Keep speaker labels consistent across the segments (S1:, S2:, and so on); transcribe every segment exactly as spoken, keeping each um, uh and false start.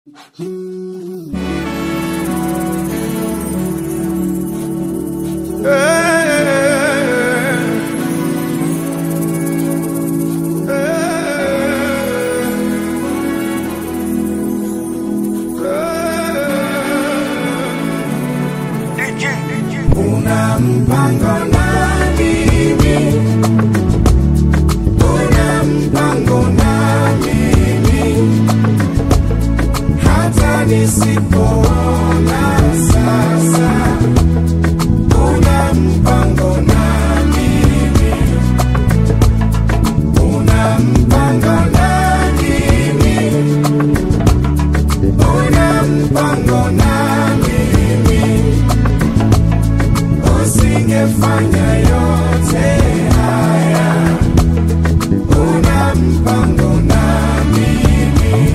S1: Una mpango na mimi, una mpango na mimi, hata nisipoona sasa. Una mpango na mimi, una mpango na mimi, una mpango na mimi. Usingefanya yote haya, una mpango na mimi.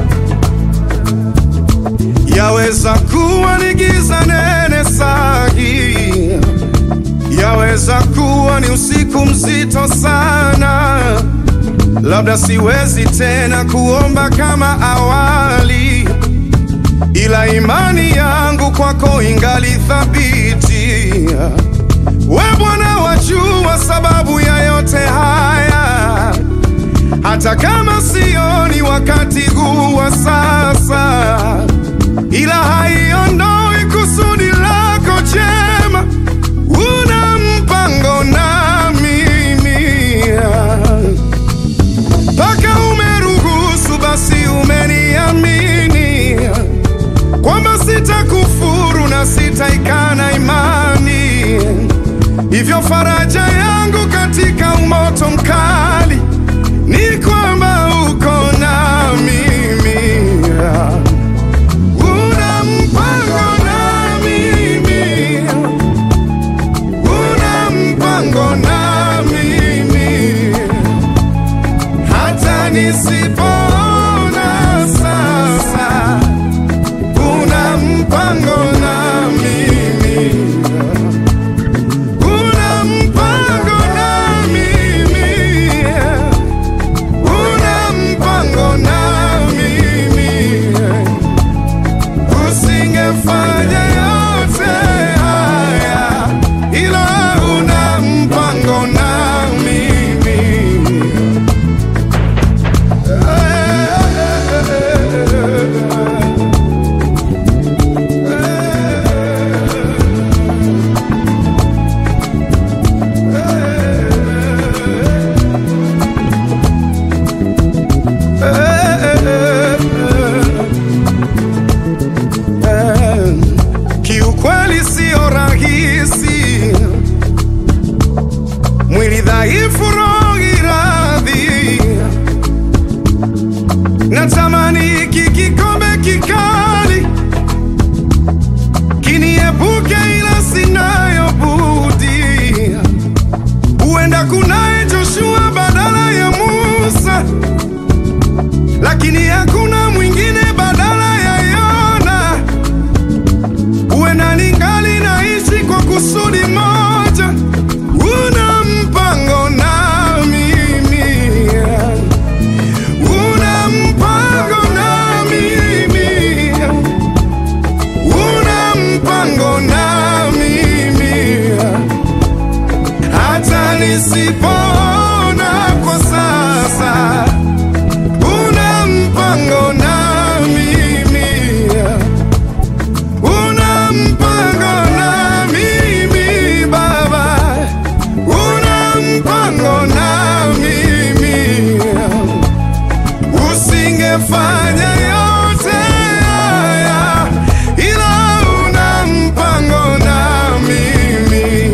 S2: Yaweza kuwa ni giza nene sahi, yaweza kuwa ni usiku mzito sana, labda siwezi tena kuomba kama awali, ila imani yangu kwako ingali thabiti. We Bwana wajua sababu ya yote haya, hata kama sioni wakati huu wa sasa, ila haiondoi kusudi lako jema. Una mpango na mimi, mpaka umeruhusu basi umeniamini kwamba sitakufuru na sitaikana imani. Hivyo faraja yangu katika umoto mkali ni kwamba uko na mimi. Una mpango na mimi, una mpango na mimi, hata nisipoona sasa. Una mpango na mimi, una mpango na mimi, una mpango na mimi. Usingefanya yote haya, ila una mpango na mimi. Kiukweli sio rahisi, mwili dhaifu, roho radhi. Natamani hiki kikombe kikali kiniepuke, ila sinayo budi. Huenda kunaye Joshua badala ya Musa, lakini hakuna mwingine badala ya Yona. Huenda ningali naishi kwa kusudi moja. Una mpango na mimi, una mpango na mimi, una mpango na mimi, hata nisipoona kwa sasa. Una mpango na mimi, una mpango na mimi Baba, una mpango na mimi. Usingefanya yote haya, ila una mpango na mimi.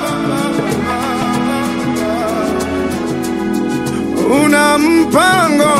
S2: Una mpango